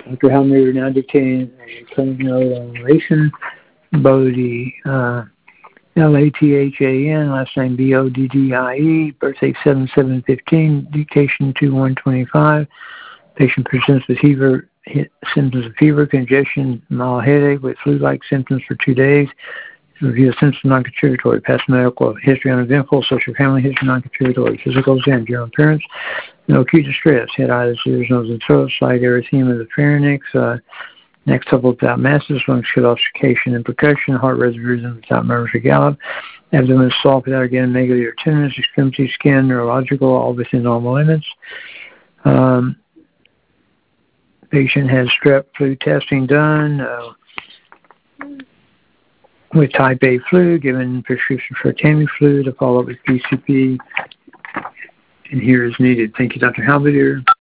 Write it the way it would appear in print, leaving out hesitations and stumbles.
Dr. Helmer now dictating a clinic note on Lathan Bodie, Lathan, last name Boddie, birthday 7/7/15, dictation 2/1/25. Patient presents with fever, symptoms of fever, congestion, mild headache with flu-like symptoms for 2 days. Review of symptoms non-contributory, past medical history uneventful, social family history non-contributory, physical exam, general appearance, no acute distress, head, eyes, ears, nose, and throat, slight erythema of the pharynx, neck supple without masses, lungs shut obfuscation and percussion, heart rhythm without murmurs or gallop, abdomen soft without again megaly or tenderness, extremity, skin, neurological, all within normal limits. Patient has strep flu testing done with type A flu, given prescription for Tamiflu to follow up with PCP, and here is needed. Thank you, Dr. Halberdier.